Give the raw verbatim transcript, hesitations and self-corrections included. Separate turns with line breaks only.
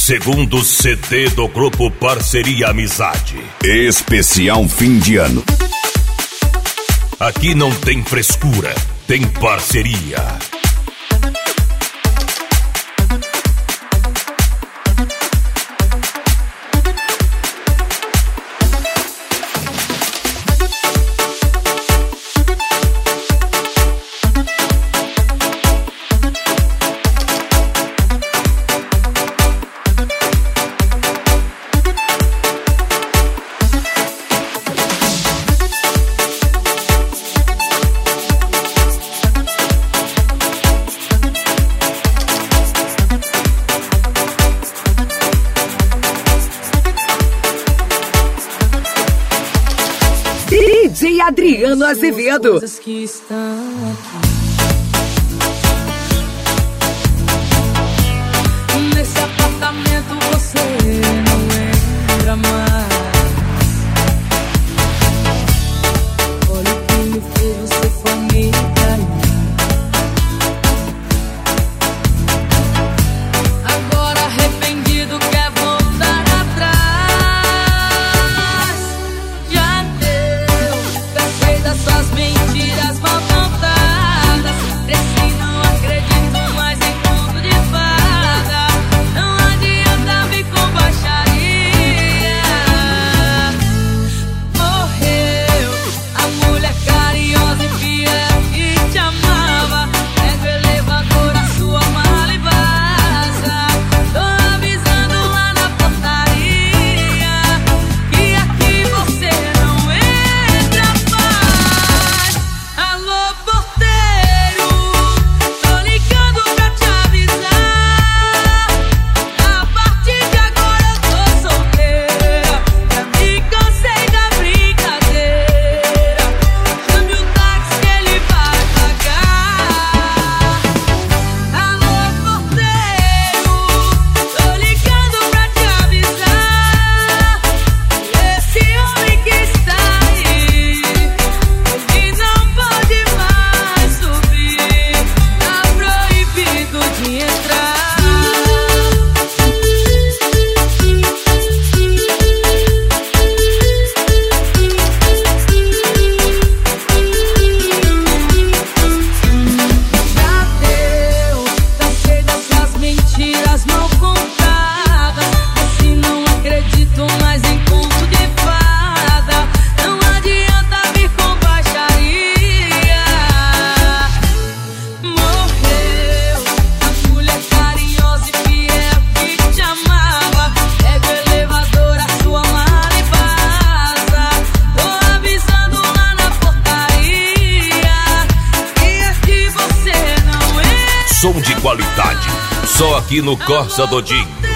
Segundo C D do grupo Parceria Amizade.
Especial fim de ano.
Aqui não tem frescura, tem parceria.
D J Adriano Azevedo.
Coisas que estão aqui. Nesse apartamento você não entra mais. Olha o que me fez, você foi me trair. Agora arrependido quer voltar atrás. Já deu, cansei das suas mentiras mal contadas. Cresci, não acredito mais em conto de fada. Não adianta vir com baixaria. Morreu a mulher carinhosa e fiel que te amava. Pega o elevador, a sua mala e vaza. Tô avisando lá na portaria que aqui você não entra mais. Alô, porteiro, tô ligando pra te avisar. A partir de agora eu tô solteira. Já me cansei da brincadeira. Chame o táxi que ele vai pagar. Alô, porteiro, tô ligando pra te avisar. Esse homem que está aí, ele não pode mais subir. Tá proibido de entrar. Já deu, cansei dessas mentiras mal contadas. Assim não acredito mais em conto de fada. Não adianta vir com baixaria. Morreu a mulher carinhosa e fiel que te amava. Pega o elevador, a sua mala e vaza. Tô avisando lá na portaria que aqui você não entra.
Som de qualidade, só aqui no Corsa Dodin.